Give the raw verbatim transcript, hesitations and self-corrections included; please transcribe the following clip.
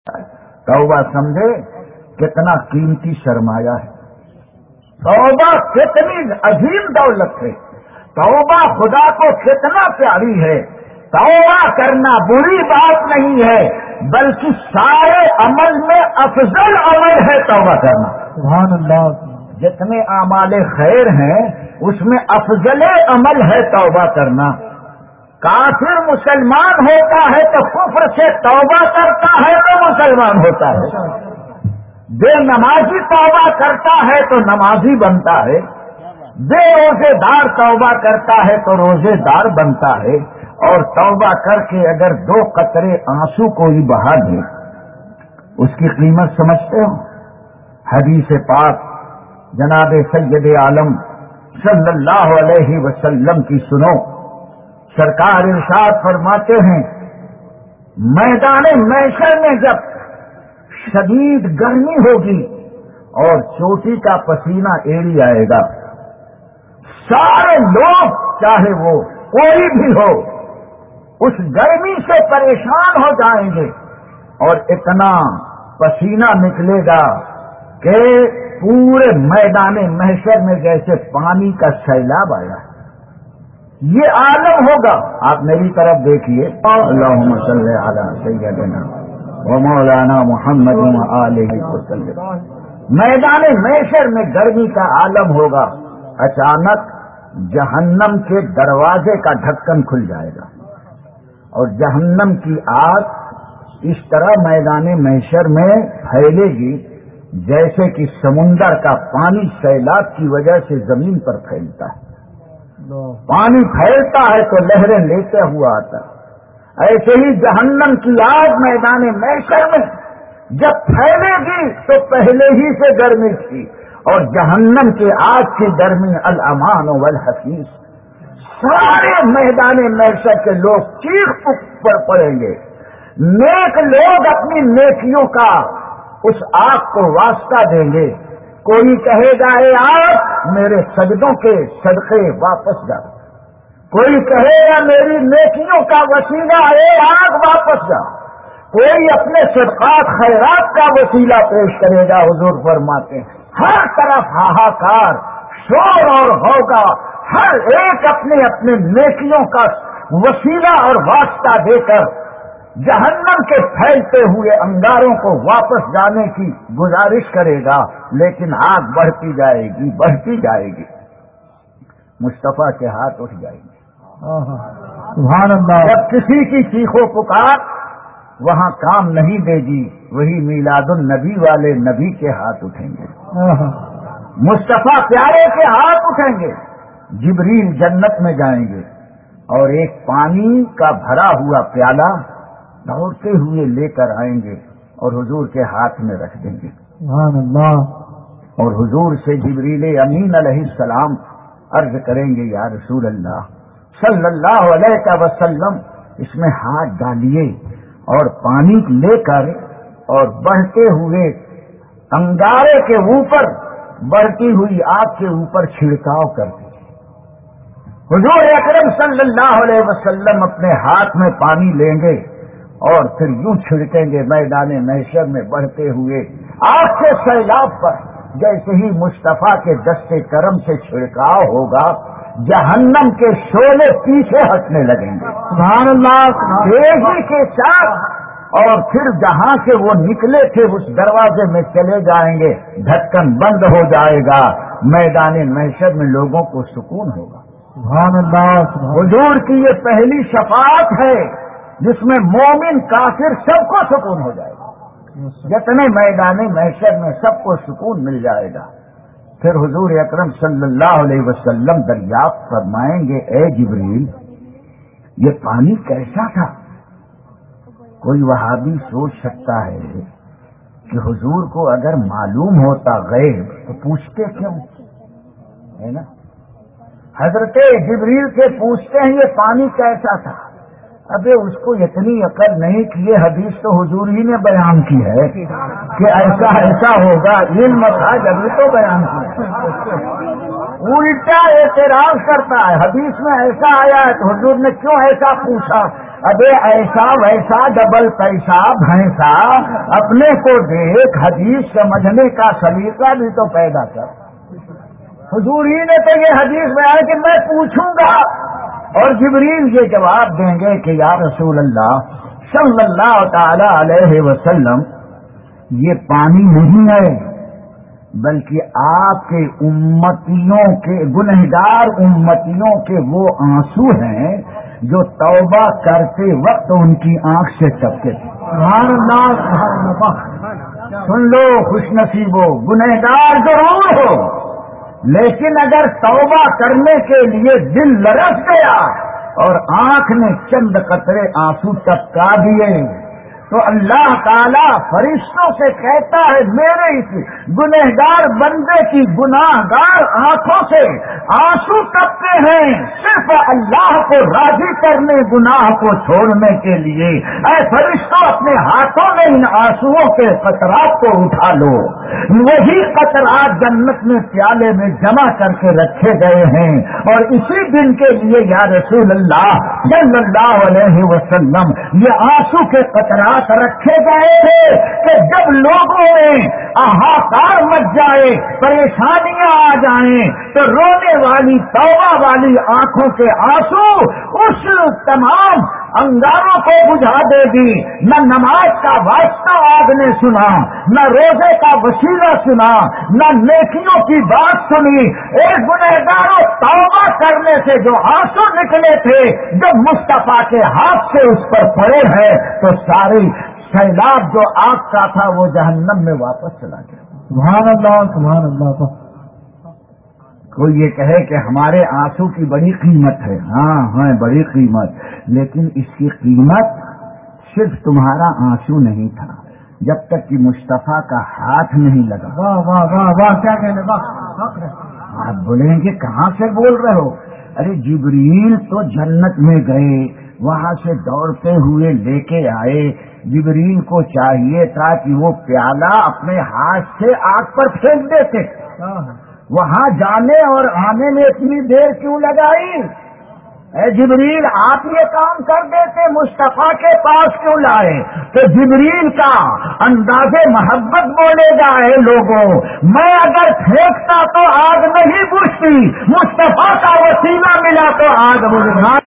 توبہ سمجھے کتنا قیمتی سرمایہ ہے، توبہ کتنی عظیم دولت ہے، توبہ خدا کو کتنا پیاری ہے۔ توبہ کرنا بری بات نہیں ہے، بلکہ سارے عمل میں افضل عمل ہے توبہ کرنا۔ سبحان اللہ۔ جتنے اعمال خیر ہیں اس میں افضل عمل ہے توبہ کرنا۔ کافر مسلمان ہوتا ہے تو کفر سے توبہ کرتا ہے تو مسلمان ہوتا ہے، بے نمازی توبہ کرتا ہے تو نمازی بنتا ہے، بے روزے دار توبہ کرتا ہے تو روزے دار بنتا ہے، اور توبہ کر کے اگر دو قطرے آنسو کوئی بہا دے اس کی قیمت سمجھتے ہو؟ حدیث پاک جناب سید عالم صلی اللہ علیہ وسلم کی سنو، سرکار ارشاد فرماتے ہیں میدان محشر میں جب شدید گرمی ہوگی اور چوٹی کا پسینہ ایڑی آئے گا، سارے لوگ چاہے وہ کوئی بھی ہو اس گرمی سے پریشان ہو جائیں گے، اور اتنا پسینہ نکلے گا کہ پورے میدان محشر میں جیسے پانی کا سیلاب آیا ہے۔ یہ عالم ہوگا۔ آپ میری طرف دیکھیے، اللہم صلی علی سیدنا و مولانا محمد و آلہ وسلم۔ میدان محشر میں گرمی کا عالم ہوگا، اچانک جہنم کے دروازے کا ڈھکن کھل جائے گا اور جہنم کی آگ اس طرح میدان محشر میں پھیلے گی جیسے کہ سمندر کا پانی سیلاب کی وجہ سے زمین پر پھیلتا ہے۔ پانی پھیلتا ہے تو لہریں لیتے ہوا آتا ہے، ایسے ہی جہنم کی آگ میدان محشر میں جب پھیلے گی تو پہلے ہی سے گرمی تھی، اور جہنم کے آگ کی گرمی الامان والحسیس، سارے میدان محشر کے لوگ چیخ پر پڑیں گے۔ نیک لوگ اپنی نیکیوں کا اس آگ کو واسطہ دیں گے، کوئی کہے گا اے آگ میرے سجدوں کے صدقے واپس جا، کوئی کہے گا میری نیکیوں کا وسیلہ اے آگ واپس جا، کوئی اپنے صدقات خیرات کا وسیلہ پیش کرے گا۔ حضور فرماتے ہیں ہر طرف ہاہاکار، شور اور ہوگا، ہر ایک اپنے اپنے نیکیوں کا وسیلہ اور واسطہ دے کر جہنم کے پھیلتے ہوئے انگاروں کو واپس جانے کی گزارش کرے گا، لیکن آگ بڑھتی جائے گی بڑھتی جائے گی، مصطفیٰ کے ہاتھ اٹھ جائیں گے۔ سبحان اللہ۔ جب کسی کی چیخو پکار وہاں کام نہیں دے گی، وہی میلاد النبی والے نبی کے ہاتھ اٹھیں گے، مصطفیٰ پیارے کے ہاتھ اٹھیں گے، جبریل جنت میں جائیں گے اور ایک پانی کا بھرا ہوا پیالہ دوڑتے ہوئے لے کر آئیں گے اور حضور کے ہاتھ میں رکھ دیں گے۔ سبحان اللہ۔ اور حضور سے جبریل امین علیہ السلام عرض کریں گے یا رسول اللہ صلی اللہ علیہ وسلم اس میں ہاتھ ڈالیے اور پانی لے کر اور بڑھتے ہوئے انگارے کے اوپر بڑھتی ہوئی آگ کے اوپر چھڑکاؤ کر دیجیے۔ حضور اکرم صلی اللہ علیہ وسلم اپنے ہاتھ میں پانی لیں گے اور پھر یوں چھڑکیں گے میدان محشر میں بڑھتے ہوئے آگ کے سیلاب پر، جیسے ہی مصطفیٰ کے دستے کرم سے چھڑکاؤ ہوگا جہنم کے شعلے پیچھے ہٹنے لگیں گے، سبحان اللہ، تیزی کے ساتھ، اور پھر جہاں سے وہ نکلے تھے اس دروازے میں چلے جائیں گے، ڈھکن بند ہو جائے گا، میدان محشر میں لوگوں کو سکون ہوگا۔ سبحان اللہ۔ حضور کی یہ پہلی شفاعت ہے جس میں مومن کافر سب کو سکون ہو جائے گا، جتنے میدان محشر میں سب کو سکون مل جائے گا۔ پھر حضور اکرم صلی اللہ علیہ وسلم دریافت فرمائیں گے اے جبریل یہ پانی کیسا تھا؟ کوئی وہابی سوچ سکتا ہے کہ حضور کو اگر معلوم ہوتا غیب تو پوچھتے کیوں، ہے نا؟ حضرت جبریل سے پوچھتے ہیں یہ پانی کیسا تھا؟ ابے اس کو اتنی عقل نہیں کہ یہ حدیث تو حضور ہی نے بیان کی ہے کہ ایسا ایسا ہوگا، علم تھا جبھی تو بیان کیا، الٹا اعتراض کرتا ہے حدیث میں ایسا آیا ہے تو حضور نے کیوں ایسا پوچھا؟ ابے ایسا ویسا ڈبل پیسہ بھینسا اپنے کو دیکھ، حدیث سمجھنے کا سلیقہ بھی تو پیدا کر۔ حضور ہی نے تو یہ حدیث میں آیا کہ میں پوچھوں گا اور جبریل یہ جواب دیں گے کہ یا رسول اللہ صلی اللہ تعالی علیہ وسلم یہ پانی نہیں ہے بلکہ آپ کے امتیوں کے گنہگار امتیوں کے وہ آنسو ہیں جو توبہ کرتے وقت ان کی آنکھ سے ٹپکے تھے۔ سبحان اللہ سبحان اللہ۔ سن لو خوش نصیبو، گنہگار ضرور ہو لیکن اگر توبہ کرنے کے لیے دل لرس گیا اور آنکھ نے چند قطرے آنسو ٹپکا دیے تو اللہ تعالیٰ فرشتوں سے کہتا ہے میرے اس گنہگار بندے کی گناہگار آنکھوں سے آنسو ٹپکے ہیں صرف اللہ کو راضی کرنے، گناہ کو چھوڑنے کے لیے۔ اے فرشتوں اپنے ہاتھوں میں ان آنسوؤں کے قطرات کو اٹھا لو، وہی قطرات جنت میں پیالے میں جمع کر کے رکھے گئے ہیں اور اسی دن کے لیے یا رسول اللہ صلی اللہ علیہ وسلم یہ آنسو کے قطرات رکھے گئے تھے کہ جب لوگوں میں ہاہاکار مچ جائے، پریشانیاں آ جائیں تو رونے والی توبہ والی آنکھوں کے آنسو اس تمام انگاروں کو بجھا دے گی۔ نہ نماز کا واسطہ آگ نے سنا، نہ روزے کا وسیلہ سنا، نہ نیکیوں کی بات سنی۔ ایک گنہگاروں توبہ کرنے سے جو آنسو نکلے تھے جب مصطفیٰ کے ہاتھ سے اس پر پڑے ہیں تو سارے سیلاب جو آگ کا تھا وہ جہنم میں واپس چلا گیا۔ سبحان اللہ سبحان اللہ۔ کوئی یہ کہے کہ ہمارے آنسو کی بڑی قیمت ہے، ہاں ہاں بڑی قیمت، لیکن اس کی قیمت صرف تمہارا آنسو نہیں تھا جب تک کہ مصطفیٰ کا ہاتھ نہیں لگا۔ واہ واہ واہ واہ، کیا کہنے، واہ۔ آپ بولیں گے کہاں سے بول رہے ہو؟ ارے جبریل تو جنت میں گئے، وہاں سے دوڑتے ہوئے لے کے آئے۔ جبریل کو چاہیے تھا کہ وہ پیالہ اپنے ہاتھ سے آگ پر پھینک دیتے، وہاں جانے اور آنے میں اتنی دیر کیوں لگائی؟ اے جبریل آپ یہ کام کر دیتے، مصطفیٰ کے پاس کیوں لائے؟ تو جبریل کا انداز محبت بولے گا اے لوگوں، میں اگر پھینکتا تو آگ نہیں بجھتی، مصطفیٰ کا وسیلہ ملا تو آگ بجھ